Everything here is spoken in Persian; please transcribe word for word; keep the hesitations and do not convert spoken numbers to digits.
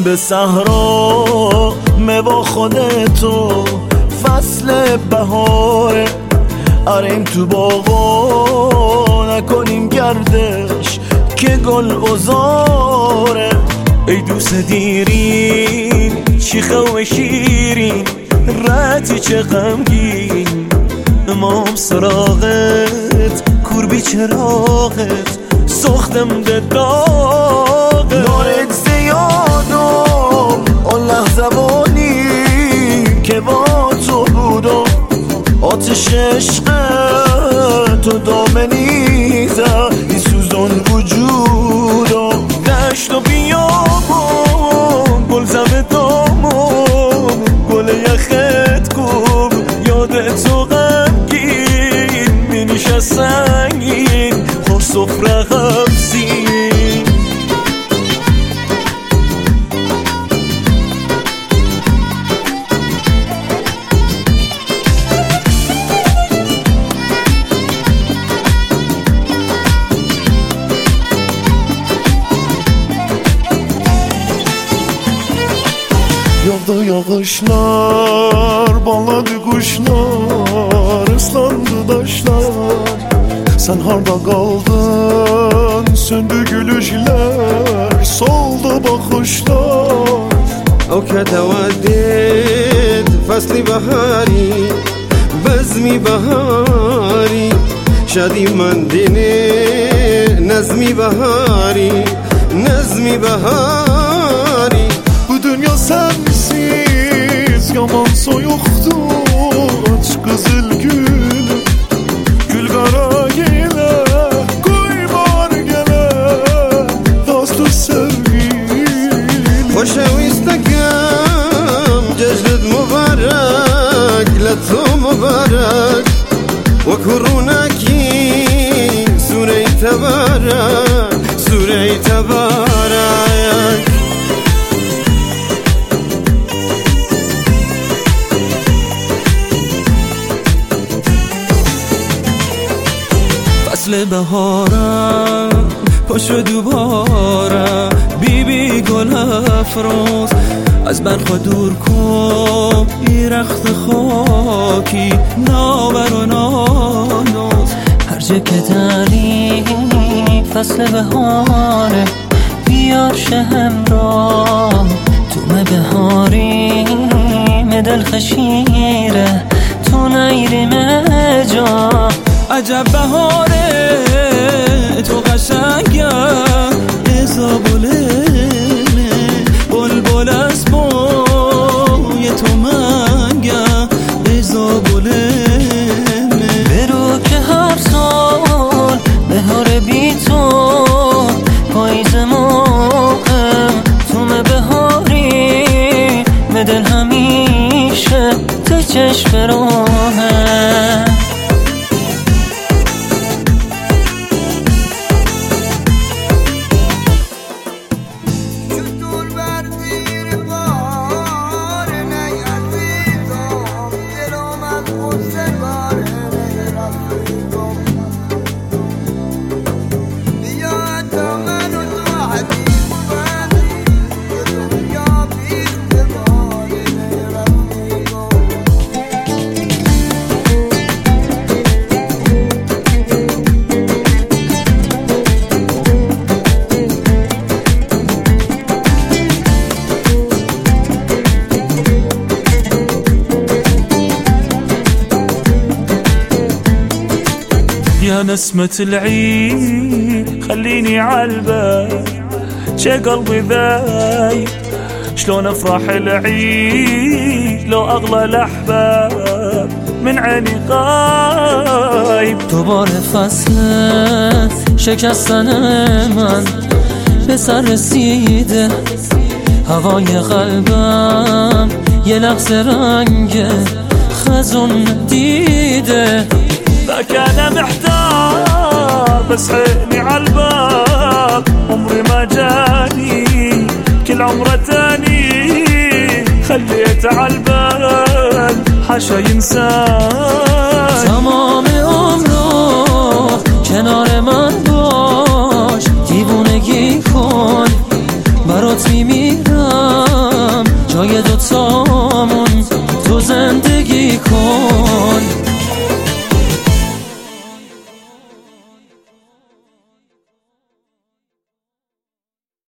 به صحرا با خودتو فصل بهاره، آریم تو باغا نکنیم گردش که گل بزاره. ای دوست دیرین شیخه و شیرین رتی چه غمگین، امام سراغت کور بی چراغت سختم ده داغت. نارت زیادم اون لحظه بانی که با تو بودم، آتش عشق تو دامنیزه ای سوزان وجودم. دشت و بیابم گل زمه دامم گل یخت کن یاد تو غمگین می نشست سنگین خور سفره غمزین. Yağdı yağışlar, bağladı kuşlar, ıslandı taşlar. Sen harda kaldın, söndü gülüşler, soldu bakışlar. أو كتودد فصل بهاری بزمی بهاری شادی من دینه نظمی بهاری نظمی بهاری. Bu dünya sensiz yaman soyuktu, aç kızıl gül gül kara gele koy var gele dostu sevgilim. خوشویستکم جشنت مبارک لطو مبارک و کرونکی سوره تبارک سوره تبارک. فصل بهارم پاشو دوباره بی بی گل افروز، از برخوا دور کن ای رخت خاکی نابر و نانوز. هر جا که داری فصل بهاره بیار شهم را تو بهاری دل خشیره تو نیریم جا. عجب بهاره تو قشنگه ازابولمه بلبل از بوی تو منگه ازابولمه. برو که هر سال بهاره بی تو پاییز موقع تو بهاری مدل همیشه تو چشم راهه. يا نسمة العيد خليني عالبال شي قلبي ذايب شلون افرح العيد لو اغلى الاحباب من عيني غايب. دوباره فصل شکستن من به سر رسیده هوای قلبم یه لحظه رنگ خزون دیده. ذاك انا محتار بس عيني عالباب عمري ما جاني كل عمره تاني خليت عالبال حاشا ينساني. تمام عمرو کنار من باش دیوونگی کن برات میمیرم برای دوتا